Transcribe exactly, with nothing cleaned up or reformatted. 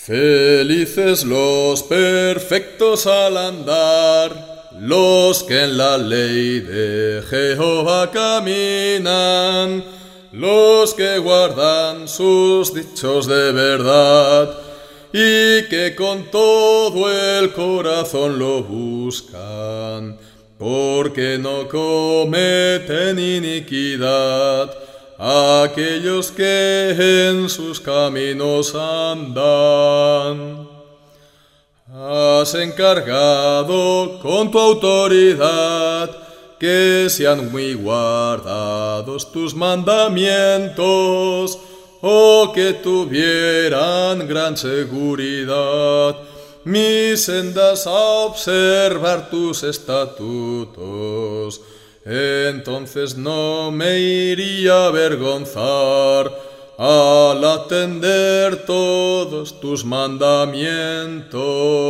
Felices los perfectos al andar, los que en la ley de Jehová caminan, los que guardan sus dichos de verdad y que con todo el corazón lo buscan, porque no cometen iniquidad aquellos que en sus caminos andan. Has encargado con tu autoridad que sean muy guardados tus mandamientos, o que tuvieran gran seguridad mis sendas a observar tus estatutos. Entonces no me iría a avergonzar al atender todos tus mandamientos.